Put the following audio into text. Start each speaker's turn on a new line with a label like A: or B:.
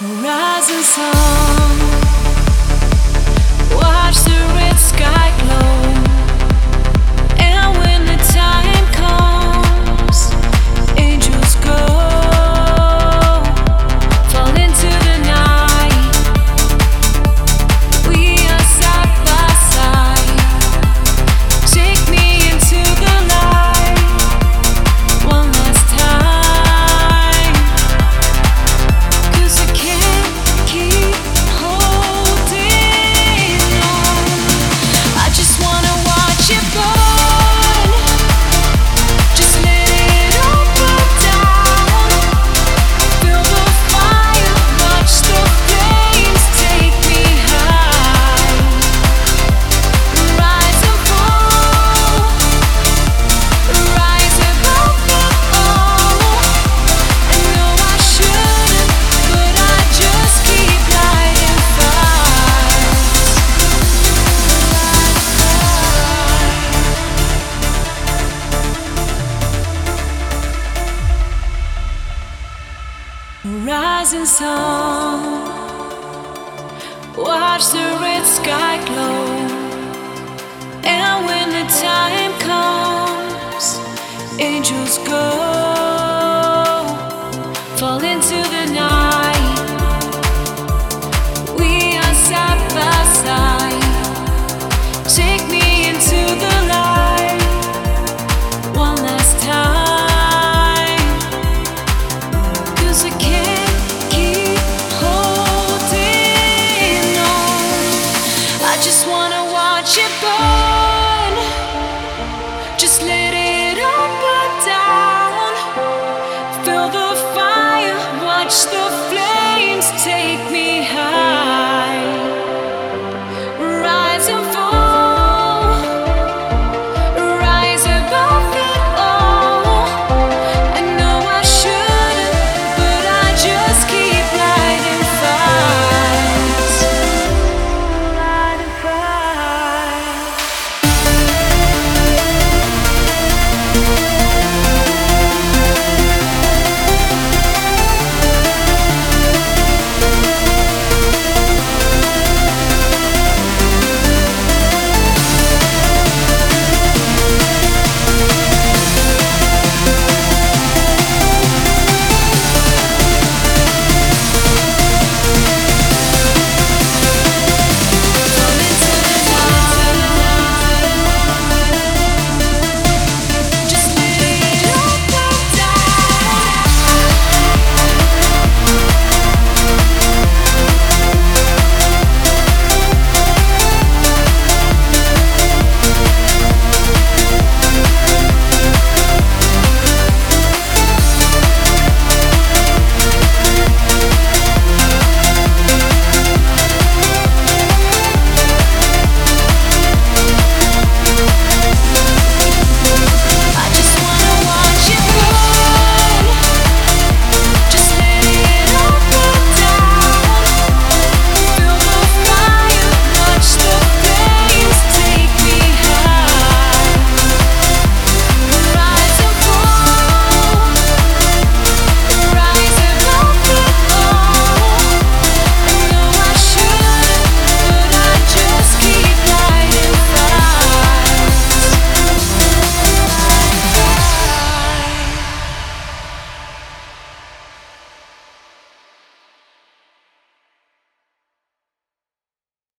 A: Horizon sun, watch the red sky glow. And when the time comes, angels go, fall into the night. We are side by side. Take me into the light one last time. 'Cause I can't keep holding on. I just wanna watch it burn. Just let it all burn down. Feel the fire, watch the flames take me high. Rise and fall, rise above it all. I know I shouldn't, but I just keep lighting fires. Rising sun, watch the red sky glow. And when the time comes, angels go, fall into the night. We are side by side. Take me into the light one last time. 'Cause I can't keep holding on. I just wanna watch it burn. Just let it all burn down. Feel the fire, watch the flames take me high.